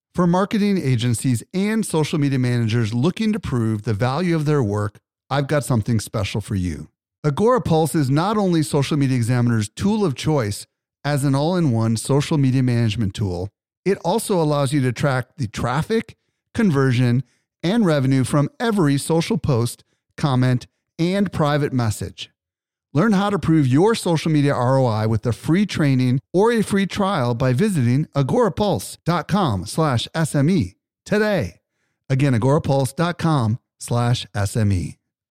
For marketing agencies and social media managers looking to prove the value of their work, I've got something special for you. Agorapulse is not only Social Media Examiner's tool of choice as an all-in-one social media management tool, it also allows you to track the traffic, conversion, and revenue from every social post, comment, and private message. Learn how to prove your social media ROI with a free training or a free trial by visiting agorapulse.com/SME today. Again, agorapulse.com/SME.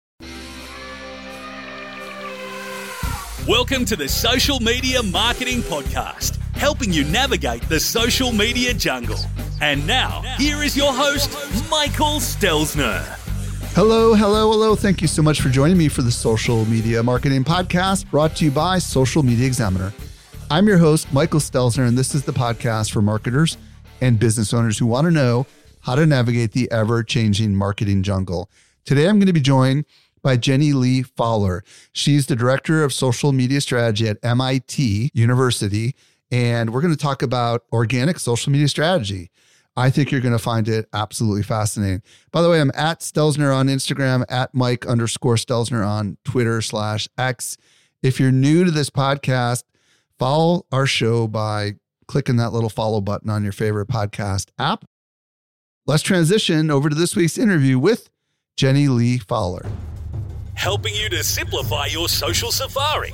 Welcome to the Social Media Marketing Podcast, helping you navigate the social media jungle. And now, here is your host, Michael Stelzner. Hello. Thank you so much for joining me for the Social Media Marketing Podcast, brought to you by Social Media Examiner. I'm your host, Michael Stelzner, and this is the podcast for marketers and business owners who want to know how to navigate the ever-changing marketing jungle. Today, I'm going to be joined by Jenny Lee Fowler. She's the Director of Social Media Strategy at MIT University, and we're going to talk about organic social media strategy. I think you're going to find it absolutely fascinating. By the way, I'm at Stelzner on Instagram, at Mike_Stelzner on Twitter/X. If you're new to this podcast, follow our show by clicking that little follow button on your favorite podcast app. Let's transition over to this week's interview with Jenny Lee Fowler. Helping you to simplify your social safari.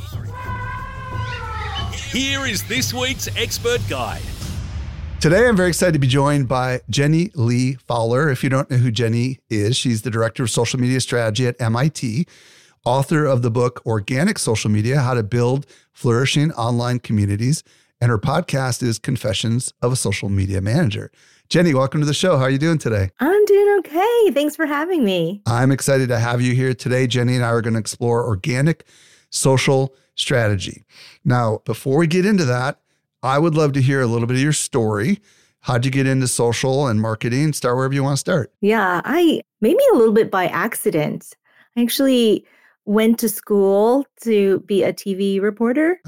Here is this week's expert guide. Today, I'm very excited to be joined by Jenny Lee Fowler. If you don't know who Jenny is, she's the Director of Social Media Strategy at MIT, author of the book Organic Social Media, How to Build Flourishing Online Communities, and her podcast is Confessions of a Social Media Manager. Jenny, welcome to the show. How are you doing today? I'm doing okay. Thanks for having me. I'm excited to have you here today. Jenny and I are going to explore organic social strategy. Now, before we get into that, I would love to hear a little bit of your story. How'd you get into social and marketing? Start wherever you want to start. Yeah, maybe a little bit by accident. I actually went to school to be a TV reporter.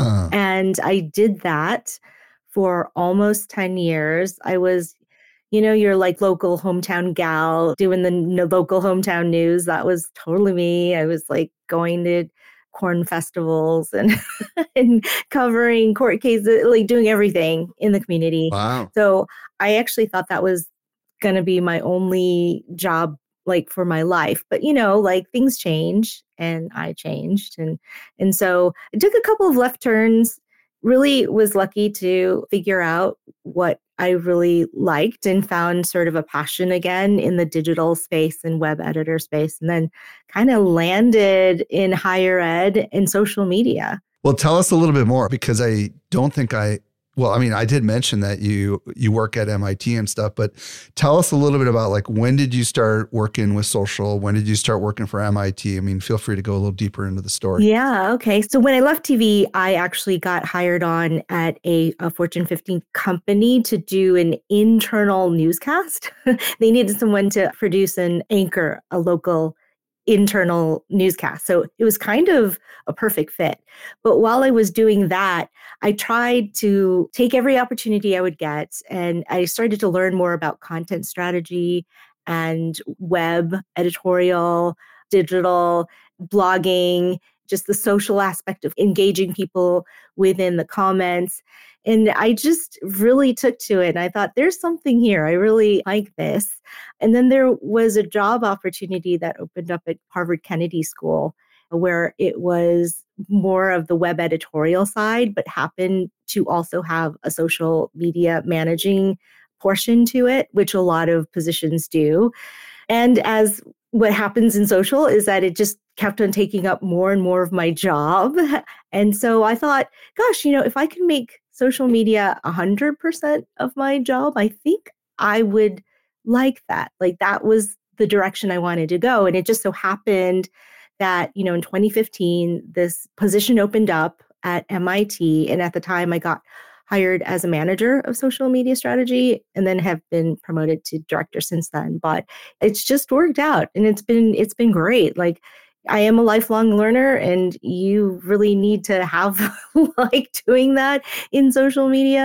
And I did that for almost 10 years. I was, your like local hometown gal doing the local hometown news. That was totally me. I was like going to corn festivals and and covering court cases, like doing everything in the community. Wow. So I actually thought that was going to be my only job, like for my life. But like things change, and I changed, and so I took a couple of left turns. Really was lucky to figure out what I really liked and found sort of a passion again in the digital space and web editor space, and then kind of landed in higher ed and social media. Well, tell us a little bit more, because I don't think I did mention that you work at MIT and stuff, but tell us a little bit about like, when did you start working with social? When did you start working for MIT? I mean, feel free to go a little deeper into the story. Yeah. Okay. So when I left TV, I actually got hired on at a Fortune 15 company to do an internal newscast. They needed someone to produce and anchor a local internal newscast. So it was kind of a perfect fit. But while I was doing that, I tried to take every opportunity I would get, and I started to learn more about content strategy and web editorial, digital, blogging, just the social aspect of engaging people within the comments. And I just really took to it. And I thought, there's something here. I really like this. And then there was a job opportunity that opened up at Harvard Kennedy School, where it was more of the web editorial side, but happened to also have a social media managing portion to it, which a lot of positions do. And as what happens in social is that it just kept on taking up more and more of my job. And so I thought, gosh, if I can make social media 100% of my job, I think I would like that. Like that was the direction I wanted to go. And it just so happened that, in 2015, this position opened up at MIT. And at the time I got hired as a manager of social media strategy, and then have been promoted to director since then. But it's just worked out, and it's been great. Like, I am a lifelong learner, and you really need to have like doing that in social media.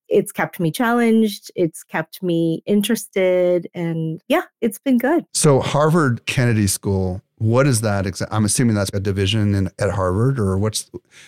it's kept me challenged. It's kept me interested. And yeah, it's been good. So Harvard Kennedy School, what is that? I'm assuming that's a division at Harvard, or what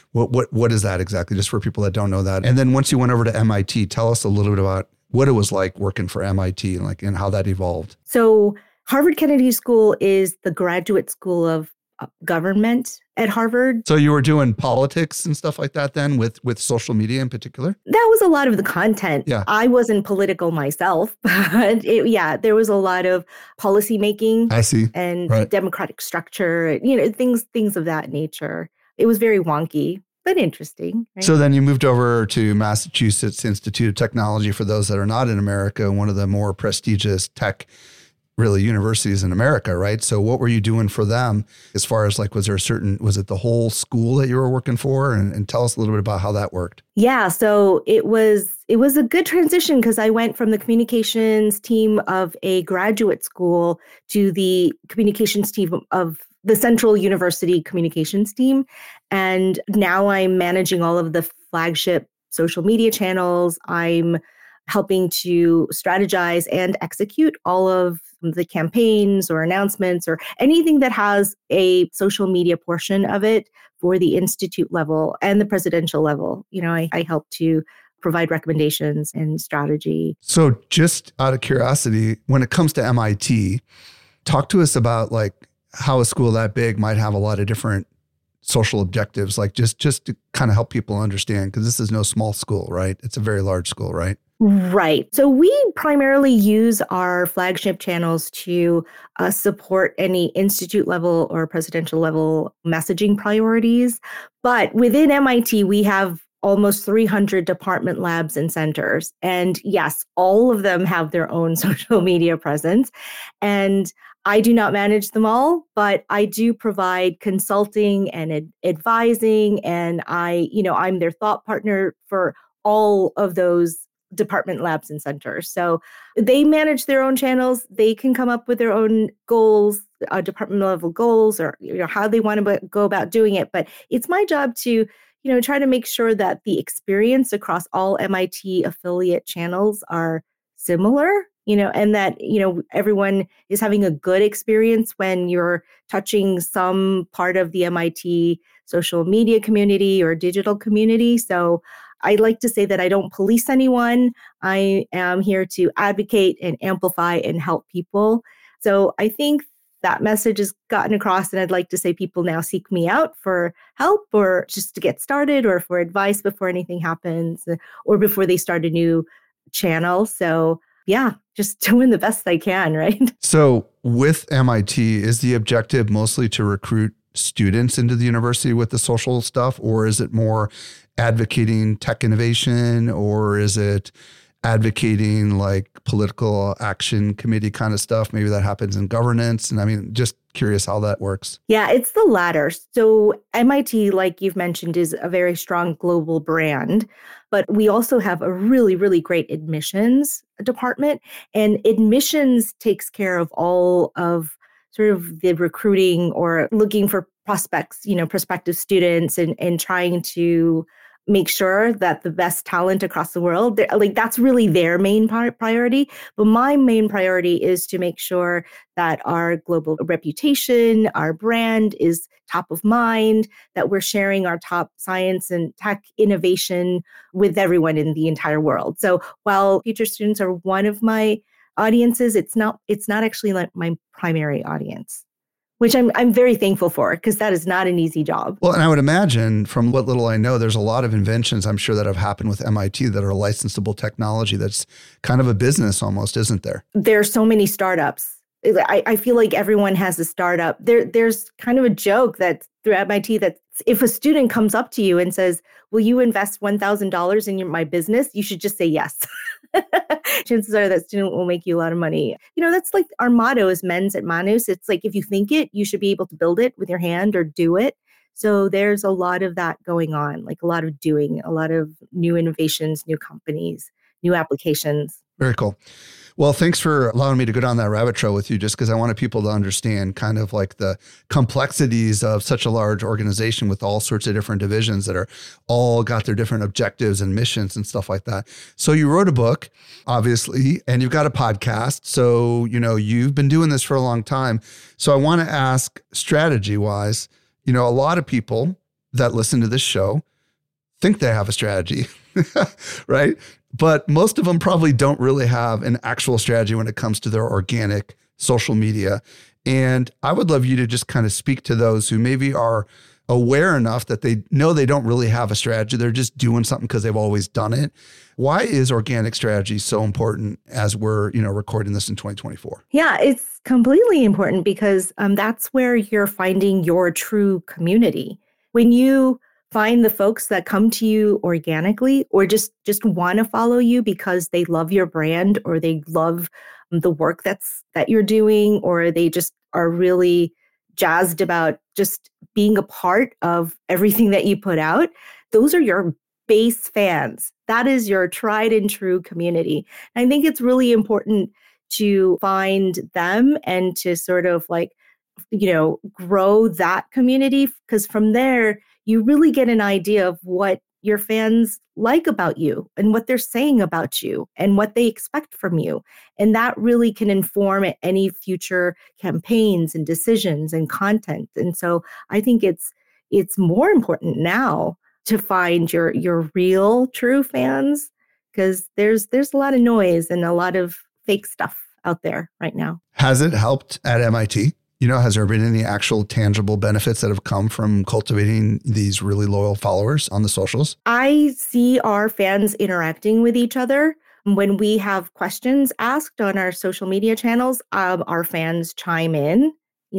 is that exactly? Just for people that don't know that. And then once you went over to MIT, tell us a little bit about what it was like working for MIT and how that evolved. So Harvard Kennedy School is the graduate school of government at Harvard. So you were doing politics and stuff like that then with social media in particular? That was a lot of the content. Yeah. I wasn't political myself, but there was a lot of policy making. I see. And right. Democratic structure, things of that nature. It was very wonky, but interesting. Right? So then you moved over to Massachusetts Institute of Technology, for those that are not in America, one of the more prestigious tech really universities in America, right? So what were you doing for them as far as was it the whole school that you were working for? And tell us a little bit about how that worked. Yeah, so it was a good transition because I went from the communications team of a graduate school to the communications team of the Central University communications team. And now I'm managing all of the flagship social media channels. I'm helping to strategize and execute all of the campaigns or announcements or anything that has a social media portion of it for the institute level and the presidential level. I help to provide recommendations and strategy. So just out of curiosity, when it comes to MIT, talk to us about how a school that big might have a lot of different social objectives, just to kind of help people understand, because this is no small school, right? It's a very large school, right? Right. So we primarily use our flagship channels to support any institute level or presidential level messaging priorities. But within MIT, we have almost 300 department labs and centers. And yes, all of them have their own social media presence. And I do not manage them all, but I do provide consulting and advising. And I'm their thought partner for all of those department labs and centers. So they manage their own channels. They can come up with their own goals, department level goals, or how they want to go about doing it. But it's my job to try to make sure that the experience across all MIT affiliate channels are similar, and that, everyone is having a good experience when you're touching some part of the MIT social media community or digital community. So I like to say that I don't police anyone. I am here to advocate and amplify and help people. So I think that message has gotten across, and I'd like to say people now seek me out for help or just to get started or for advice before anything happens or before they start a new channel. So yeah, just doing the best I can, right? So with MIT, is the objective mostly to recruit students into the university with the social stuff, or is it more advocating tech innovation, or is it advocating political action committee kind of stuff? Maybe that happens in governance. And just curious how that works. Yeah, it's the latter. So MIT, like you've mentioned, is a very strong global brand, but we also have a really, really great admissions department, and admissions takes care of all of sort of the recruiting or looking for prospects, prospective students and trying to make sure that the best talent across the world, that's really their main priority. But my main priority is to make sure that our global reputation, our brand is top of mind, that we're sharing our top science and tech innovation with everyone in the entire world. So while future students are one of my audiences, it's not actually my primary audience, which I'm very thankful for, because that is not an easy job. Well, and I would imagine from what little I know, there's a lot of inventions, I'm sure, that have happened with MIT that are licensable technology that's kind of a business almost, isn't there? There are so many startups. I feel like everyone has a startup. There's kind of a joke that through MIT that if a student comes up to you and says, will you invest $1,000 in my business? You should just say yes. Chances are that student will make you a lot of money. That's like our motto is mens et manus. It's like, if you think it, you should be able to build it with your hand or do it. So there's a lot of that going on, a lot of doing, a lot of new innovations, new companies, new applications. Very cool. Well, thanks for allowing me to go down that rabbit trail with you, just because I wanted people to understand kind of like the complexities of such a large organization with all sorts of different divisions that are all got their different objectives and missions and stuff like that. So you wrote a book, obviously, and you've got a podcast. So, you've been doing this for a long time. So I want to ask, strategy-wise, a lot of people that listen to this show think they have a strategy, right? But most of them probably don't really have an actual strategy when it comes to their organic social media. And I would love you to just kind of speak to those who maybe are aware enough that they know they don't really have a strategy. They're just doing something because they've always done it. Why is organic strategy so important as we're, recording this in 2024? Yeah, it's completely important because that's where you're finding your true community. When you find the folks that come to you organically or just want to follow you because they love your brand or they love the work that you're doing, or they just are really jazzed about just being a part of everything that you put out, those are your base fans. That is your tried and true community. And I think it's really important to find them and to sort of grow that community, because from there, you really get an idea of what your fans like about you and what they're saying about you and what they expect from you. And that really can inform any future campaigns and decisions and content. And so I think it's more important now to find your real true fans, because there's a lot of noise and a lot of fake stuff out there right now. Has it helped at MIT? Has there been any actual tangible benefits that have come from cultivating these really loyal followers on the socials? I see our fans interacting with each other. When we have questions asked on our social media channels, our fans chime in.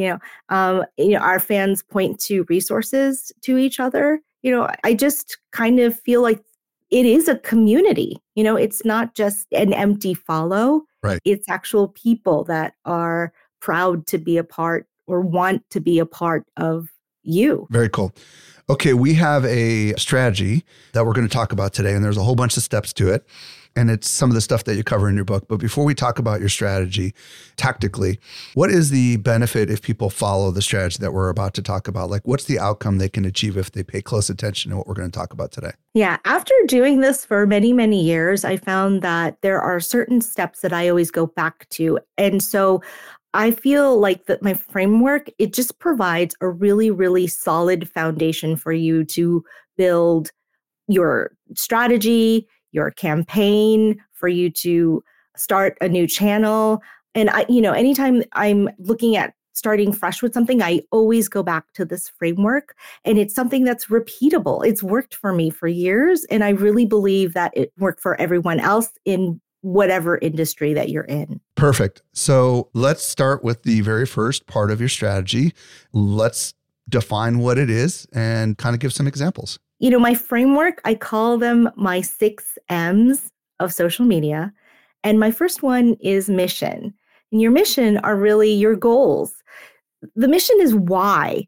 Our fans point to resources to each other. I just kind of feel like it is a community. It's not just an empty follow. Right. It's actual people that are proud to be a part or want to be a part of you. Very cool. Okay, we have a strategy that we're going to talk about today, and there's a whole bunch of steps to it. And it's some of the stuff that you cover in your book. But before we talk about your strategy tactically, what is the benefit if people follow the strategy that we're about to talk about? Like, what's the outcome they can achieve if they pay close attention to what we're going to talk about today? Yeah. After doing this for many, many years, I found that there are certain steps that I always go back to. And so I feel like that my framework, it just provides a really, really solid foundation for you to build your strategy, your campaign, for you to start a new channel. And anytime I'm looking at starting fresh with something, I always go back to this framework, and it's something that's repeatable. It's worked for me for years, and I really believe that it worked for everyone else in whatever industry that you're in. Perfect. So let's start with the very first part of your strategy. Let's define what it is and kind of give some examples. My framework, I call them my 6 M's of social media. And my first one is mission. And your mission are really your goals. The mission is why.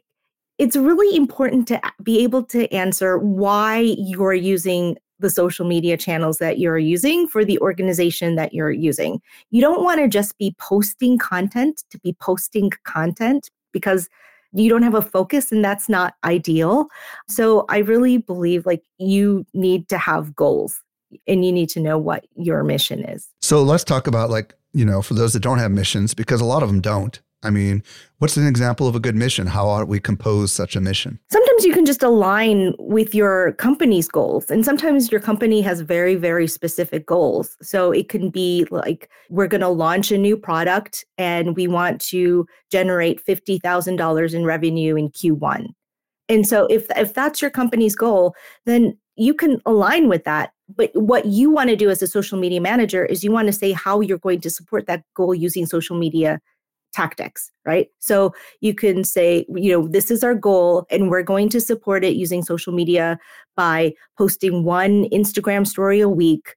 It's really important to be able to answer why you're using the social media channels that you're using for the organization that you're using. You don't want to just be posting content to be posting content, because you don't have a focus, and that's not ideal. So I really believe you need to have goals, and you need to know what your mission is. So let's talk about for those that don't have missions, because a lot of them don't. I mean, what's an example of a good mission? How ought we compose such a mission? Sometimes you can just align with your company's goals. And sometimes your company has very, very specific goals. So it can be like, we're going to launch a new product and we want to generate $50,000 in revenue in Q1. And so if that's your company's goal, then you can align with that. But what you want to do as a social media manager is you want to say how you're going to support that goal using social media tactics, right? So you can say, this is our goal and we're going to support it using social media by posting one Instagram story a week,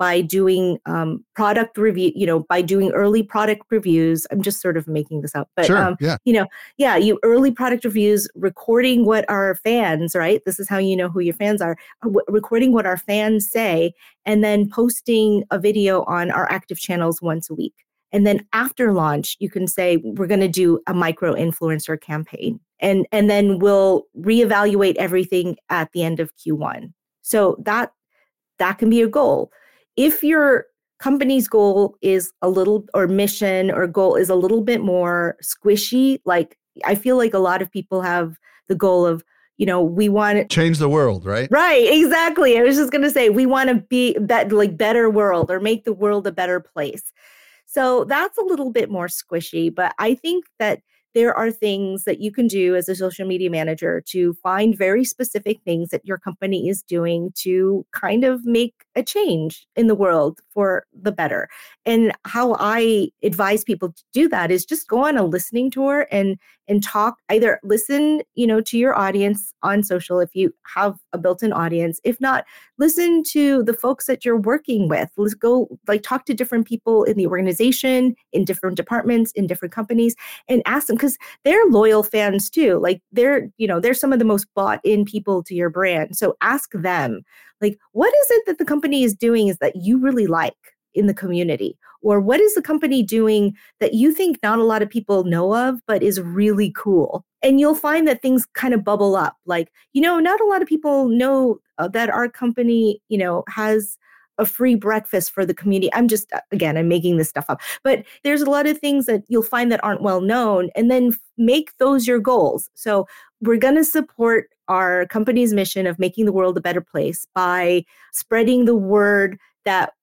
by doing product review, by doing early product reviews. I'm just sort of making this up, but sure, you early product reviews, recording what our fans, right? This is how you know who your fans are, recording what our fans say, and then posting a video on our active channels once a week. And then after launch, you can say, we're going to do a micro influencer campaign. And then we'll reevaluate everything at the end of Q1. So that can be a goal. If your company's goal is a little, or mission or goal is a little bit more squishy, like I feel like a lot of people have the goal of, we want to change the world, right? Right, exactly. I was just going to say, we want to be that like better world, or make the world a better place. So that's a little bit more squishy, but I think that there are things that you can do as a social media manager to find very specific things that your company is doing to kind of make a change in the world for the better. And how I advise people to do that is just go on a listening tour and talk, either listen, to your audience on social if you have a built-in audience. If not, listen to the folks that you're working with. Let's go talk to different people in the organization, in different departments, in different companies, and ask them, because they're loyal fans too. Like they're some of the most bought in people to your brand. So ask them, what is it that the company is doing is that you really like in the community? Or what is the company doing that you think not a lot of people know of, but is really cool? And you'll find that things kind of bubble up. Not a lot of people know that our company, has a free breakfast for the community. I'm making this stuff up, but there's a lot of things that you'll find that aren't well known, and then make those your goals. So we're going to support our company's mission of making the world a better place by spreading the word that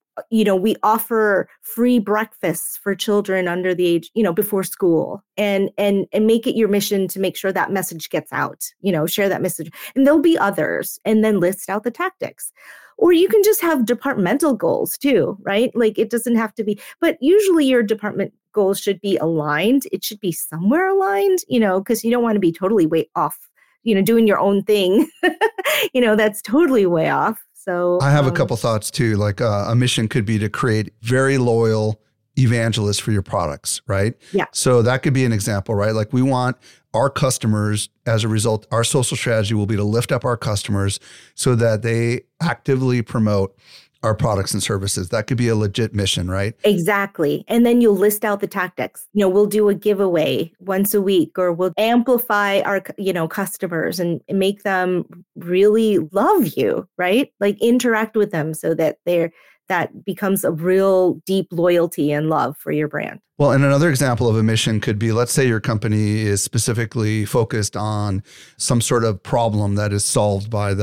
we offer free breakfasts for children under the age, before school, and make it your mission to make sure that message gets out, share that message. And there'll be others, and then list out the tactics. Or you can just have departmental goals too, right? It doesn't have to be, but usually your department goals should be aligned. It should be somewhere aligned, because you don't want to be totally way off, doing your own thing, that's totally way off. So I have a couple thoughts too. A mission could be to create very loyal evangelists for your products, right? Yeah. So that could be an example, right? We want our customers, as a result, our social strategy will be to lift up our customers so that they actively promote our products and services. That could be a legit mission, right? Exactly. And then you'll list out the tactics. We'll do a giveaway once a week, or we'll amplify our, customers and make them really love you, right? Interact with them so that that becomes a real deep loyalty and love for your brand. Well, and another example of a mission could be, let's say your company is specifically focused on some sort of problem that is solved by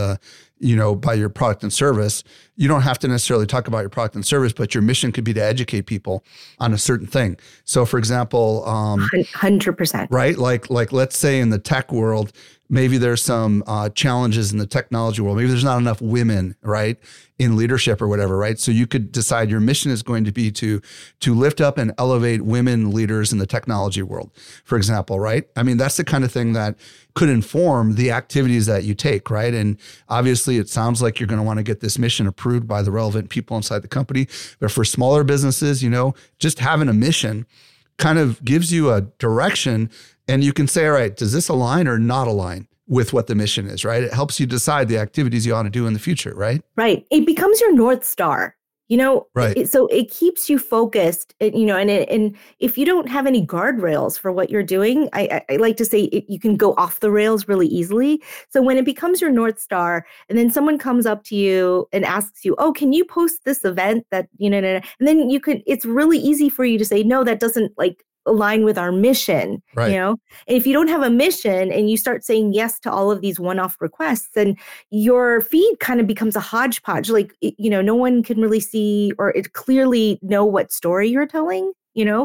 by your product and service. You don't have to necessarily talk about your product and service, but your mission could be to educate people on a certain thing. So for example, 100%. Right? Like let's say in the tech world, maybe there's some challenges in the technology world. Maybe there's not enough women, right, in leadership or whatever, right? So you could decide your mission is going to be to lift up and elevate women leaders in the technology world, for example, right? I mean, that's the kind of thing that could inform the activities that you take, right? And obviously it sounds like you're going to want to get this mission approved by the relevant people inside the company. But for smaller businesses, just having a mission kind of gives you a direction, and you can say, all right, does this align or not align with what the mission is, right? It helps you decide the activities you ought to do in the future, right? Right. It becomes your North Star. Right. So it keeps you focused, and if you don't have any guardrails for what you're doing, I like to say you can go off the rails really easily. So when it becomes your North Star, and then someone comes up to you and asks you, oh, can you post this event that, and then it's really easy for you to say, no, that doesn't align with our mission, right. And if you don't have a mission and you start saying yes to all of these one-off requests, then your feed kind of becomes a hodgepodge. No one can really see or clearly know what story you're telling,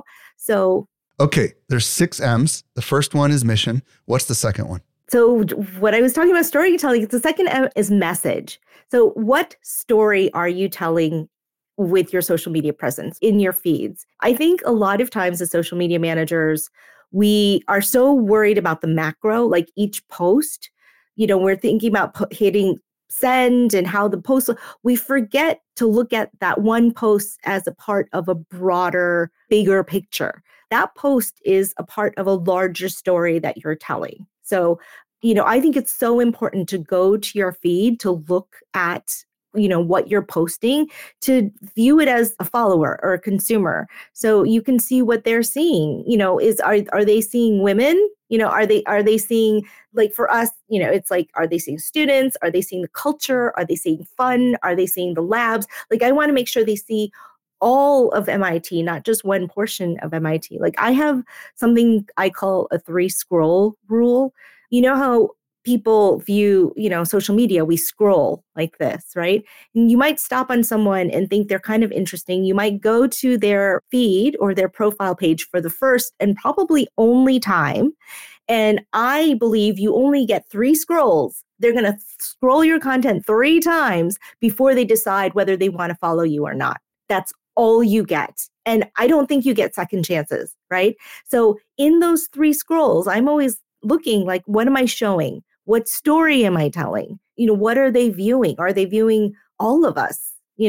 So. Okay. There's 6 M's. The first one is mission. What's the second one? So what I was talking about storytelling, the second M is message. So what story are you telling with your social media presence in your feeds? I think a lot of times as social media managers, we are so worried about the macro, like each post, we're thinking about hitting send and how the post, we forget to look at that one post as a part of a broader, bigger picture. That post is a part of a larger story that you're telling. So, I think it's so important to go to your feed to look at what you're posting, to view it as a follower or a consumer. So you can see what they're seeing, are they seeing women? Are they seeing, like for us, it's like, are they seeing students? Are they seeing the culture? Are they seeing fun? Are they seeing the labs? Like, I want to make sure they see all of MIT, not just one portion of MIT. Like, I have something I call a 3 scroll rule. You know how people view, social media, we scroll like this, right? And you might stop on someone and think they're kind of interesting. You might go to their feed or their profile page for the first and probably only time. And I believe you only get 3 scrolls. They're going to scroll your content 3 times before they decide whether they want to follow you or not. That's all you get. And I don't think you get second chances, right? So in those 3 scrolls, I'm always looking like, what am I showing? What story am I telling? What are they viewing? Are they viewing all of us?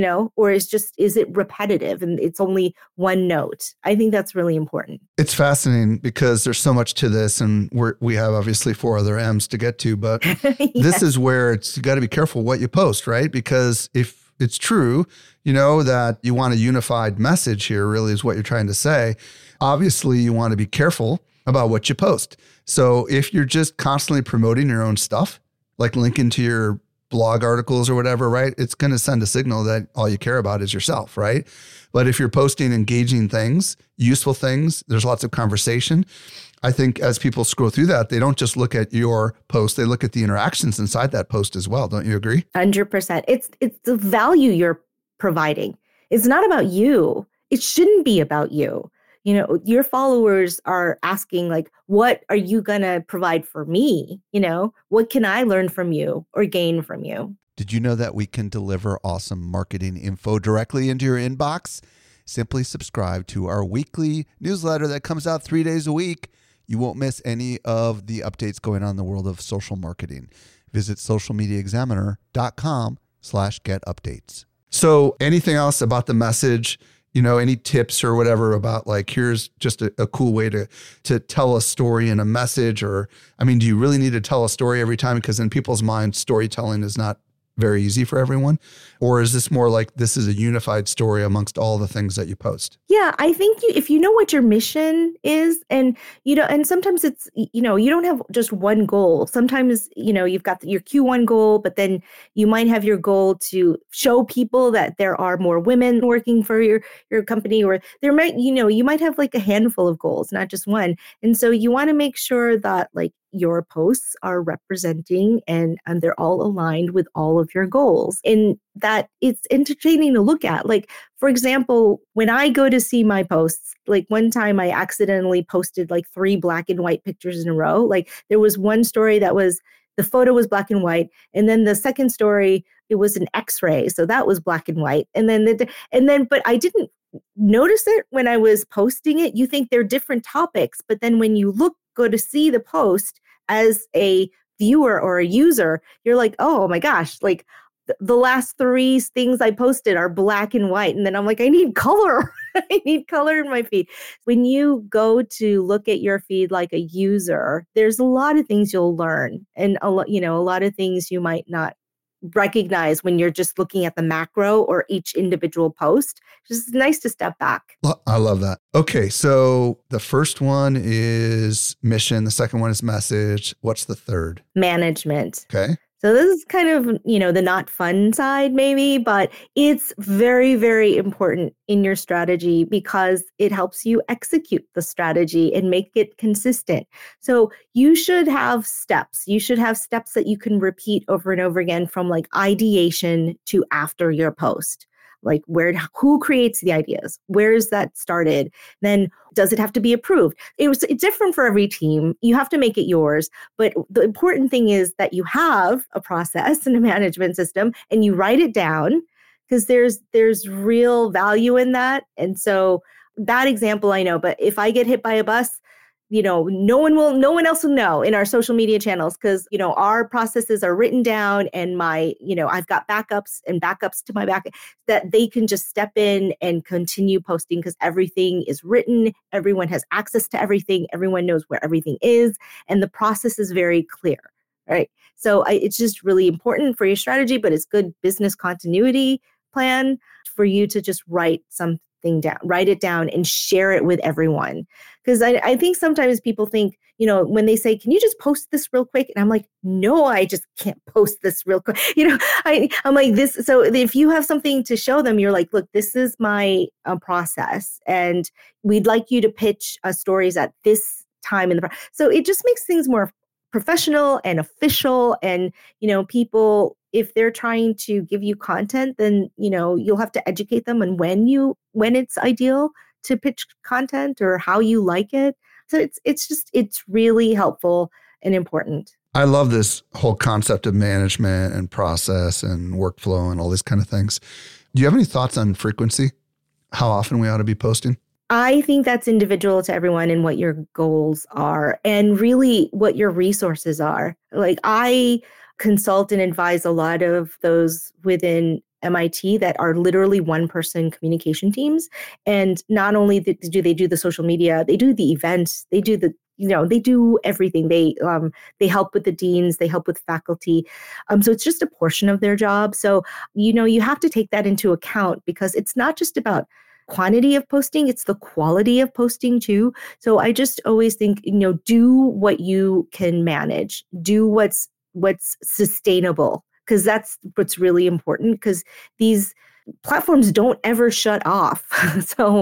Or is it repetitive and it's only one note? I think that's really important. It's fascinating because there's so much to this, and we have obviously 4 other M's to get to, but This is where you got to be careful what you post, right? Because if it's true, that you want a unified message here, really is what you're trying to say. Obviously, you want to be careful about what you post. So if you're just constantly promoting your own stuff, like linking to your blog articles or whatever, right? It's going to send a signal that all you care about is yourself, right? But if you're posting engaging things, useful things, there's lots of conversation. I think as people scroll through that, they don't just look at your post, they look at the interactions inside that post as well. Don't you agree? 100%. It's the value you're providing. It's not about you. It shouldn't be about you. Your followers are asking, like, what are you going to provide for me? What can I learn from you or gain from you? Did you know that we can deliver awesome marketing info directly into your inbox? Simply subscribe to our weekly newsletter that comes out 3 days a week. You won't miss any of the updates going on in the world of social marketing. Visit socialmediaexaminer.com/get updates. So anything else about the message? Any tips or whatever about, like, here's just a cool way to tell a story in a message? Or, do you really need to tell a story every time? Because in people's minds, storytelling is not very easy for everyone. Or is this more like this is a unified story amongst all the things that you post? Yeah, I think if you know what your mission is, and sometimes it's, you don't have just one goal. Sometimes, you've got your Q1 goal, but then you might have your goal to show people that there are more women working for your company, or there might, you might have like a handful of goals, not just one. And so you want to make sure that, like, your posts are representing and they're all aligned with all of your goals, and that it's entertaining to look at. Like, for example, when I go to see my posts, like one time I accidentally posted like 3 black and white pictures in a row. Like, there was one story that was, the photo was black and white. And then the second story, it was an X-ray. So that was black and white. But I didn't notice it when I was posting it. You think they're different topics, but then when you go to see the post as a viewer or a user, you're like, oh my gosh, like the last 3 things I posted are black and white. And then I'm like, I need color. I need color in my feed. When you go to look at your feed like a user, there's a lot of things you'll learn, and a lot of things you might not recognize when you're just looking at the macro or each individual post. It's just nice to step back. I love that. Okay, so the first one is mission. The second one is message. What's the third? Management. Okay. So this is kind of, the not fun side maybe, but it's very, very important in your strategy because it helps you execute the strategy and make it consistent. So you should have steps. You should have steps that you can repeat over and over again, from like ideation to after your post. Like, who creates the ideas? Where is that started? Then does it have to be approved? It's different for every team. You have to make it yours. But the important thing is that you have a process and a management system, and you write it down, because there's real value in that. And so that example I know, but if I get hit by a bus, no one else will know in our social media channels because, our processes are written down and I've got backups to my backup that they can just step in and continue posting because everything is written. Everyone has access to everything. Everyone knows where everything is. And the process is very clear, right? So it's just really important for your strategy, but it's good business continuity plan for you to just write it down and share it with everyone. Because I think sometimes people think, when they say, can you just post this real quick? And I'm like, no, I just can't post this real quick. I'm like this. So if you have something to show them, you're like, look, this is my process. And we'd like you to pitch stories at this time in the process. So it just makes things more professional and official. And, people, if they're trying to give you content, then, you'll have to educate them on when it's ideal to pitch content or how you like it. So it's really helpful and important. I love this whole concept of management and process and workflow and all these kind of things. Do you have any thoughts on frequency? How often we ought to be posting? I think that's individual to everyone and what your goals are and really what your resources are. Like I consult and advise a lot of those within MIT that are literally one-person communication teams. And not only do they do the social media, they do the events, they do they do everything. They help with the deans, they help with faculty. So it's just a portion of their job. So, you have to take that into account because it's not just about quantity of posting, it's the quality of posting too. So I just always think, do what you can manage, do what's sustainable, because that's what's really important because these platforms don't ever shut off. So,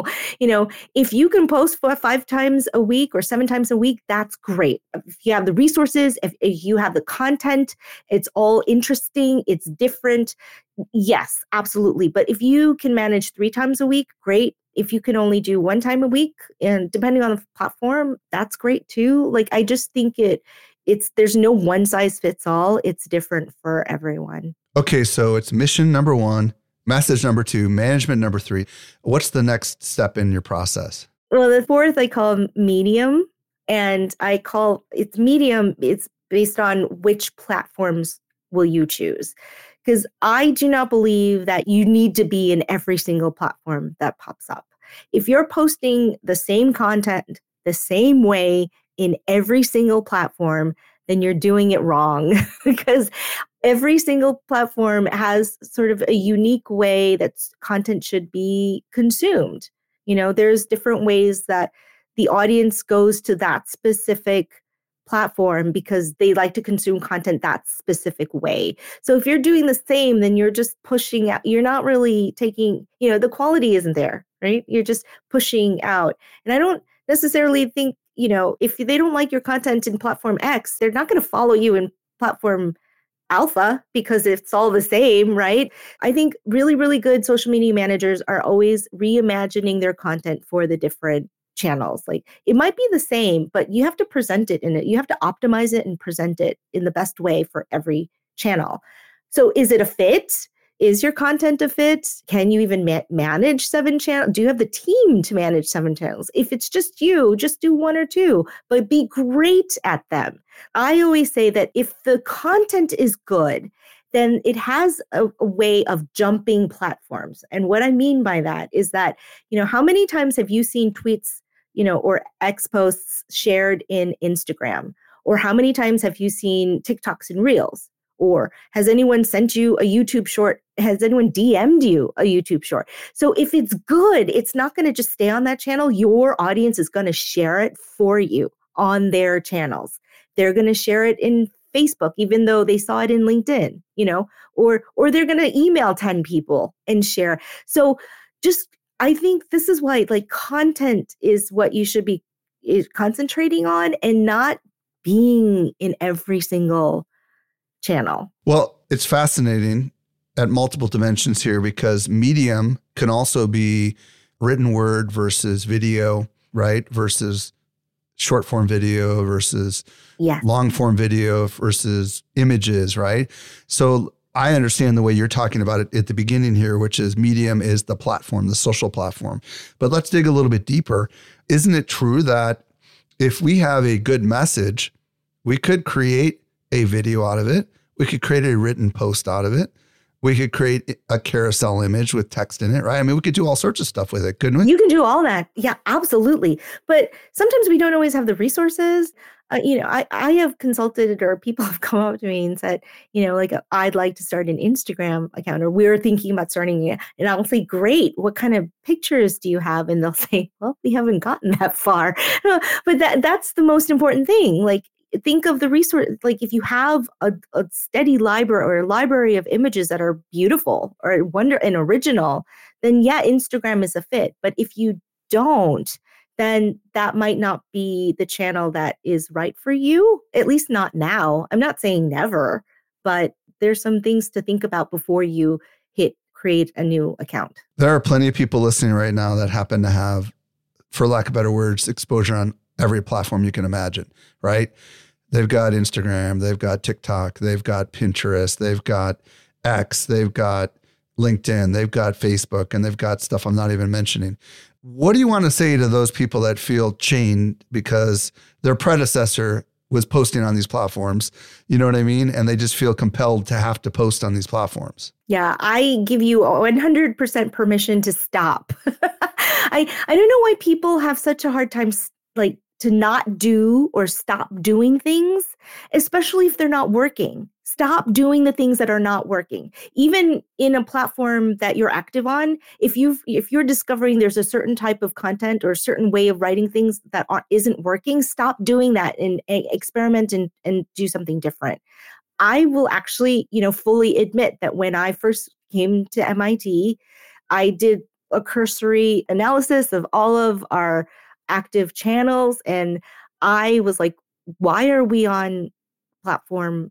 if you can post 5 times a week or 7 times a week, that's great. If you have the resources, if you have the content, it's all interesting, it's different. Yes, absolutely. But if you can manage 3 times a week, great. If you can only do 1 time a week, and depending on the platform, that's great too. Like, I just think there's no one size fits all. It's different for everyone. Okay. So it's mission number 1, message number 2, management number 3. What's the next step in your process? Well, the 4th I call medium, and I call it's medium. It's based on which platforms will you choose. Because I do not believe that you need to be in every single platform that pops up. If you're posting the same content the same way in every single platform, then you're doing it wrong because every single platform has sort of a unique way that content should be consumed. There's different ways that the audience goes to that specific platform because they like to consume content that specific way. So if you're doing the same, then you're just pushing out. You're not really taking, the quality isn't there, right? You're just pushing out. And I don't necessarily think, if they don't like your content in platform X, they're not going to follow you in platform Alpha because it's all the same, right? I think really, really good social media managers are always reimagining their content for the different channels. Like it might be the same, but you have to present it you have to optimize it and present it in the best way for every channel. So is it a fit? Is your content a fit? Can you even manage 7 channels? Do you have the team to manage 7 channels? If it's just you, just do 1 or 2, but be great at them. I always say that if the content is good, then it has a way of jumping platforms. And what I mean by that is that, how many times have you seen tweets, or X posts shared in Instagram? Or how many times have you seen TikToks and Reels? Or has anyone sent you a YouTube short? Has anyone DM'd you a YouTube short? So if it's good, it's not going to just stay on that channel. Your audience is going to share it for you on their channels. They're going to share it in Facebook, even though they saw it in LinkedIn, or they're going to email 10 people and share. So I think this is why content is what you should be concentrating on and not being in every single channel. Well, it's fascinating at multiple dimensions here because medium can also be written word versus video, right? Versus short form video versus long form video versus images, right? So I understand the way you're talking about it at the beginning here, which is medium is the platform, the social platform. But let's dig a little bit deeper. Isn't it true that if we have a good message, we could create a video out of it. We could create a written post out of it. We could create a carousel image with text in it, right? I mean, we could do all sorts of stuff with it, couldn't we? You can do all that. Yeah, absolutely. But sometimes we don't always have the resources. I have consulted, or people have come up to me and said, like, I'd like to start an Instagram account, or we're thinking about starting it. And I'll say, great, what kind of pictures do you have? And they'll say, well, we haven't gotten that far. But that's the most important thing. Like, think of the resource. Like, if you have a steady library, or a library of images that are beautiful or and original, then yeah, Instagram is a fit. But if you don't, then that might not be the channel that is right for you, at least not now. I'm not saying never, but there's some things to think about before you hit create a new account. There are plenty of people listening right now that happen to have, for lack of better words, exposure on every platform you can imagine, right? They've got Instagram, they've got TikTok, they've got Pinterest, they've got X, they've got LinkedIn, they've got Facebook, and they've got stuff I'm not even mentioning. What do you want to say to those people that feel chained because their predecessor was posting on these platforms? You know what I mean? And they just feel compelled to have to post on these platforms. Yeah, I give you 100% permission to stop. I don't know why people have such a hard time like to not do or stop doing things, especially if they're not working. Stop doing the things that are not working. Even in a platform that you're active on, if you're discovering there's a certain type of content or a certain way of writing things that isn't working, stop doing that and experiment and do something different. I will actually, fully admit that when I first came to MIT, I did a cursory analysis of all of our active channels. And I was like, why are we on platform,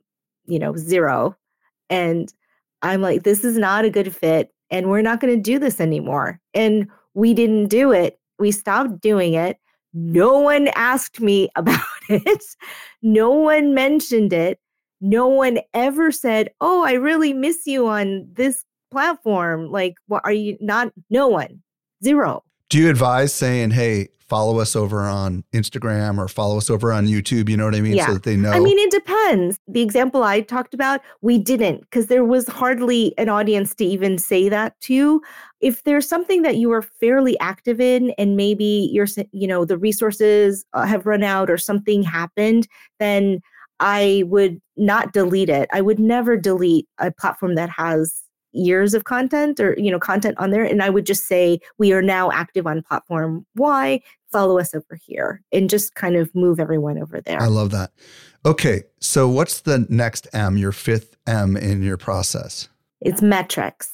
0? And I'm like, this is not a good fit. And we're not going to do this anymore. And we didn't do it. We stopped doing it. No one asked me about it. No one mentioned it. No one ever said, oh, I really miss you on this platform. Like, what are you not? No one. 0. Do you advise saying, hey, follow us over on Instagram or follow us over on YouTube? You know what I mean? Yeah. So that they know. I mean, it depends. The example I talked about, we didn't, because there was hardly an audience to even say that to. If there's something that you are fairly active in and maybe the resources have run out or something happened, then I would not delete it. I would never delete a platform that has years of content or, content on there. And I would just say, we are now active on platform Y, follow us over here, and just kind of move everyone over there. I love that. Okay. So what's the next M, your 5th M in your process? It's metrics.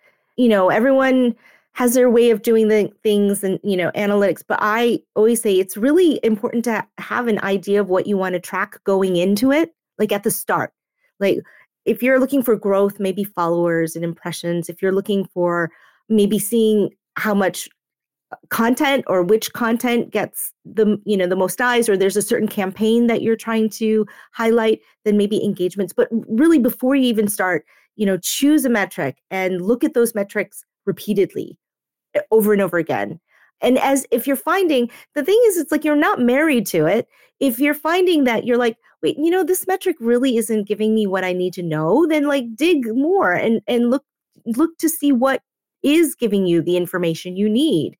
Everyone has their way of doing the things and, analytics, but I always say it's really important to have an idea of what you want to track going into it, like at the start. Like, if you're looking for growth, maybe followers and impressions. If you're looking for maybe seeing how much content or which content gets the most eyes, or there's a certain campaign that you're trying to highlight, then maybe engagements. But really, before you even start, choose a metric and look at those metrics repeatedly over and over again. And if you're finding, the thing is, it's like you're not married to it. If you're finding that you're like, wait, this metric really isn't giving me what I need to know, then like dig more and look to see what is giving you the information you need.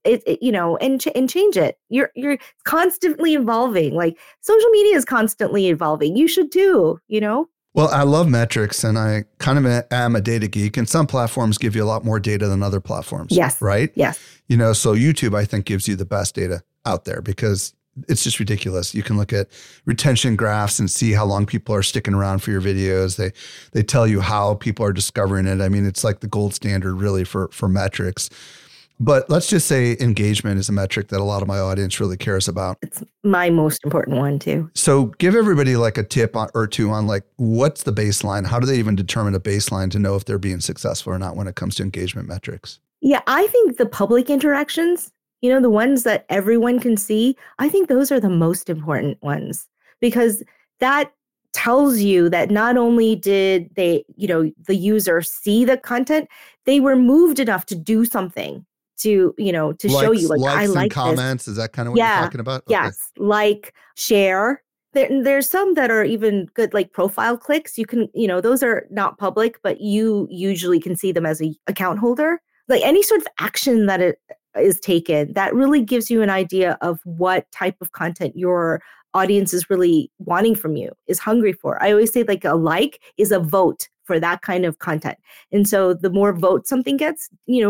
And change it. You're constantly evolving. Like, social media is constantly evolving. You should too, Well, I love metrics, and I kind of am a data geek, and some platforms give you a lot more data than other platforms. Yes. Right? Yes. So YouTube, I think, gives you the best data out there because it's just ridiculous. You can look at retention graphs and see how long people are sticking around for your videos. They tell you how people are discovering it. I mean, it's like the gold standard really for metrics. But let's just say engagement is a metric that a lot of my audience really cares about. It's my most important one too. So give everybody like a tip or two on like, what's the baseline? How do they even determine a baseline to know if they're being successful or not when it comes to engagement metrics? Yeah, I think the public interactions, the ones that everyone can see, I think those are the most important ones, because that tells you that not only did they, the user see the content, they were moved enough to do something. to, to show you like, likes I like and comments. this. Is that kind of what you're talking about? Yes. Like, share. There's some that are even good, like profile clicks. You can, those are not public, but you usually can see them as a account holder. Like any sort of action that it is taken, that really gives you an idea of what type of content your audience is really wanting from you, is hungry for. I always say like a like is a vote for that kind of content. And so the more votes something gets,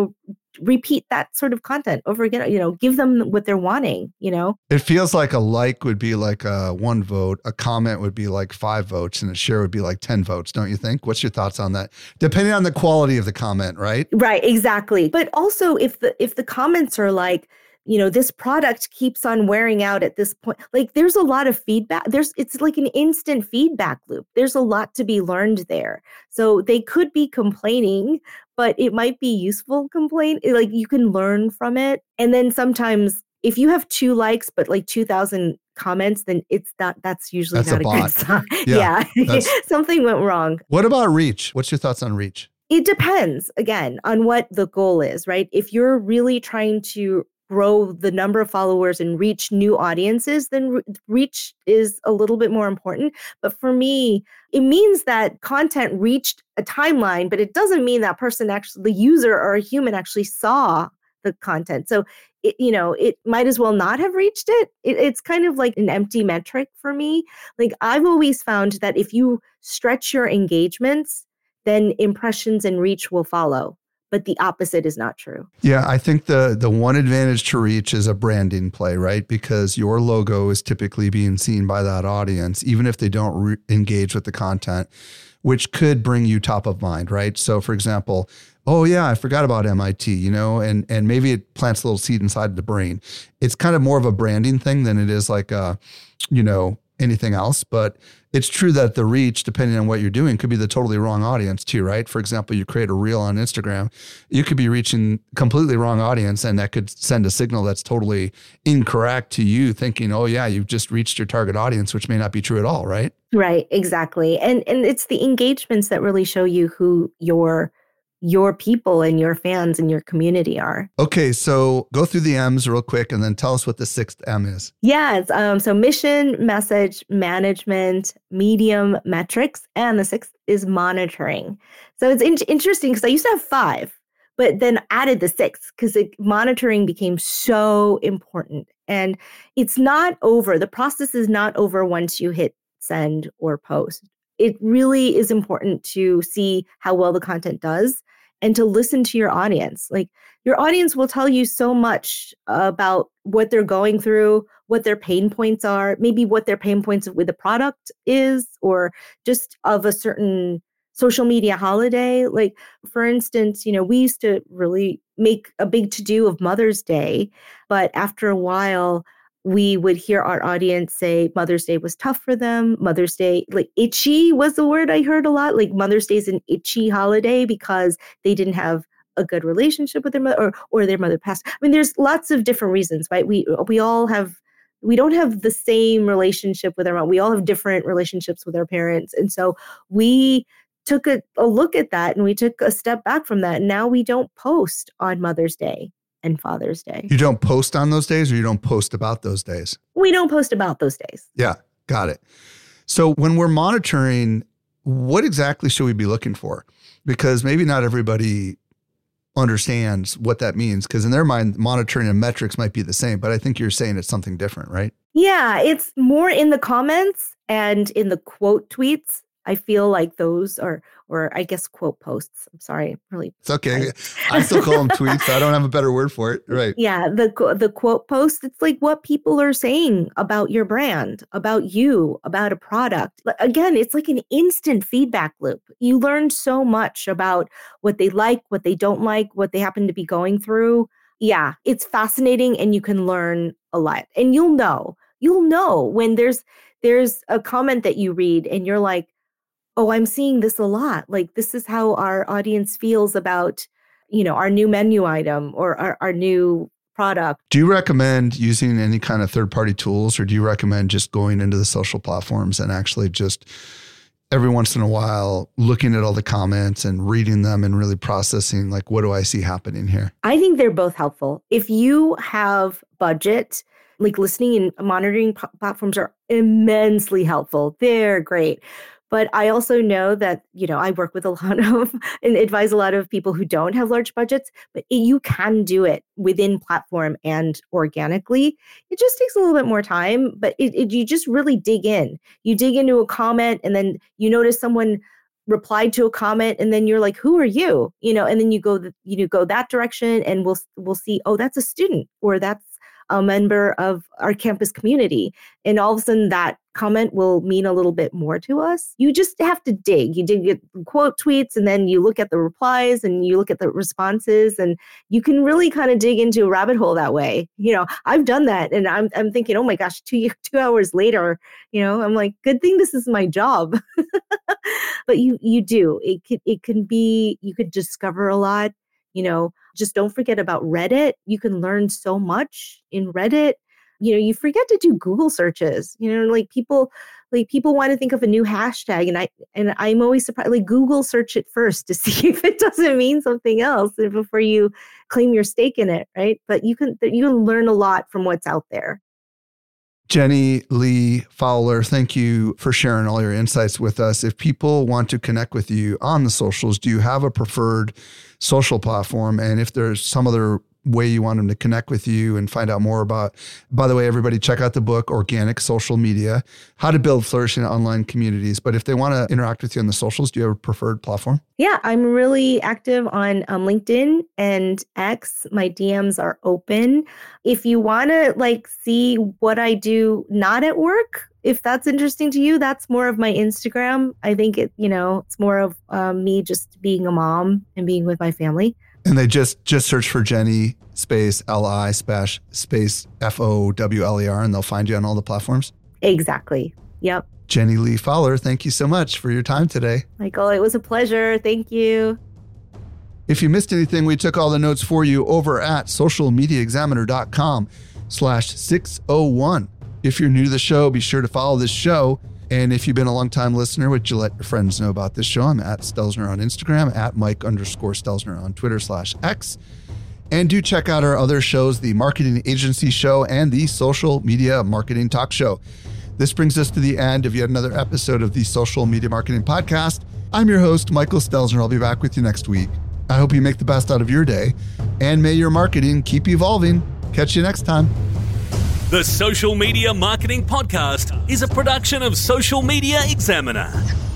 repeat that sort of content over again, give them what they're wanting, It feels like a like would be like a 1 vote, a comment would be like 5 votes, and a share would be like 10 votes, don't you think? What's your thoughts on that? Depending on the quality of the comment, right? Right, exactly. But also if the comments are like, this product keeps on wearing out at this point, like there's a lot of feedback. It's like an instant feedback loop. There's a lot to be learned there. So they could be complaining, but it might be useful complaint. Like you can learn from it. And then sometimes if you have 2 likes, but like 2,000 comments, then that's usually not a good sign. Yeah. Something went wrong. What about reach? What's your thoughts on reach? It depends, again, on what the goal is, right? If you're really trying to grow the number of followers and reach new audiences, then reach is a little bit more important. But for me, it means that content reached a timeline, but it doesn't mean that person actually, the user or a human actually saw the content. So, it might as well not have reached it. It's kind of like an empty metric for me. Like I've always found that if you stretch your engagements, then impressions and reach will follow. But the opposite is not true. Yeah, I think the one advantage to reach is a branding play, right? Because your logo is typically being seen by that audience, even if they don't engage with the content, which could bring you top of mind, right? So for example, oh yeah, I forgot about MIT, and maybe it plants a little seed inside the brain. It's kind of more of a branding thing than it is like anything else. But it's true that the reach, depending on what you're doing, could be the totally wrong audience too, right? For example, you create a reel on Instagram, you could be reaching completely wrong audience, and that could send a signal that's totally incorrect to you, thinking, oh yeah, you've just reached your target audience, which may not be true at all, right? Right, exactly. And it's the engagements that really show you who your people and your fans and your community are. Okay, so go through the M's real quick and then tell us what the 6th M is. Yes, so mission, message, management, medium, metrics, and the 6th is monitoring. So it's interesting because I used to have 5, but then added the 6th because monitoring became so important. And it's not over. The process is not over once you hit send or post. It really is important to see how well the content does and to listen to your audience. Like your audience will tell you so much about what they're going through, what their pain points are, maybe what their pain points with the product is, or just of a certain social media holiday. Like for instance, we used to really make a big to-do of Mother's Day, but after a while, we would hear our audience say Mother's Day was tough for them. Mother's Day, like itchy was the word I heard a lot. Like Mother's Day is an itchy holiday because they didn't have a good relationship with their mother or their mother passed. I mean, there's lots of different reasons, right? We don't have the same relationship with our mom. We all have different relationships with our parents. And so we took a look at that and we took a step back from that. And now we don't post on Mother's Day and Father's Day. You don't post on those days, or you don't post about those days? We don't post about those days. Yeah, got it. So when we're monitoring, what exactly should we be looking for? Because maybe not everybody understands what that means, because in their mind, monitoring and metrics might be the same, but I think you're saying it's something different, right? Yeah, it's more in the comments and in the quote tweets. I feel like those are, or I guess quote posts. I'm sorry, really. It's okay. I still call them tweets. I don't have a better word for it. Right. Yeah. The quote post, it's like what people are saying about your brand, about you, about a product. Again, it's like an instant feedback loop. You learn so much about what they like, what they don't like, what they happen to be going through. Yeah, it's fascinating and you can learn a lot. And you'll know when there's a comment that you read and you're like, oh, I'm seeing this a lot. Like, this is how our audience feels about, our new menu item or our new product. Do you recommend using any kind of third-party tools, or do you recommend just going into the social platforms and actually just, every once in a while looking at all the comments and reading them and really processing, like, what do I see happening here? I think they're both helpful. If you have budget, like listening and monitoring platforms are immensely helpful. They're great. But I also know that, I work with a lot of and advise a lot of people who don't have large budgets, but you can do it within platform and organically. It just takes a little bit more time, but you just really dig in. You dig into a comment and then you notice someone replied to a comment and then you're like, who are you? And then you go that direction and we'll see, oh, that's a student or that's a member of our campus community. And all of a sudden that comment will mean a little bit more to us. You just have to dig. You dig at quote tweets and then you look at the replies and you look at the responses and you can really kind of dig into a rabbit hole that way. I've done that and I'm thinking, oh my gosh, 2 hours later, I'm like, good thing this is my job. But you do. It can be, you could discover a lot. Just don't forget about Reddit. You can learn so much in Reddit. You forget to do Google searches. People want to think of a new hashtag, and I'm always surprised. Like, Google search it first to see if it doesn't mean something else before you claim your stake in it, right? But you can learn a lot from what's out there. Jenny Lee Fowler, thank you for sharing all your insights with us. If people want to connect with you on the socials, do you have a preferred social platform? And if there's some other way you want them to connect with you and find out more about, by the way, everybody check out the book, Organic Social Media, How to Build Flourishing Online Communities. But if they want to interact with you on the socials, do you have a preferred platform? Yeah, I'm really active on LinkedIn and X. My DMs are open. If you want to see what I do not at work, if that's interesting to you, that's more of my Instagram. I think it's more of me just being a mom and being with my family. And they just search for Jenny space Li space FOWLER and they'll find you on all the platforms? Exactly. Yep. Jenny Lee Fowler, thank you so much for your time today. Michael, it was a pleasure. Thank you. If you missed anything, we took all the notes for you over at socialmediaexaminer.com/601. If you're new to the show, be sure to follow this show. And if you've been a long-time listener, would you let your friends know about this show? I'm at Stelzner on Instagram, at Mike_Stelzner on Twitter/X. And do check out our other shows, the Marketing Agency Show and the Social Media Marketing Talk Show. This brings us to the end of yet another episode of the Social Media Marketing Podcast. I'm your host, Michael Stelzner. I'll be back with you next week. I hope you make the best out of your day, and may your marketing keep evolving. Catch you next time. The Social Media Marketing Podcast is a production of Social Media Examiner.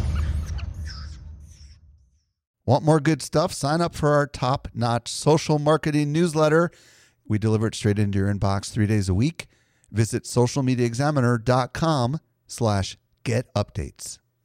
Want more good stuff? Sign up for our top-notch social marketing newsletter. We deliver it straight into your inbox 3 days a week. Visit socialmediaexaminer.com/get updates.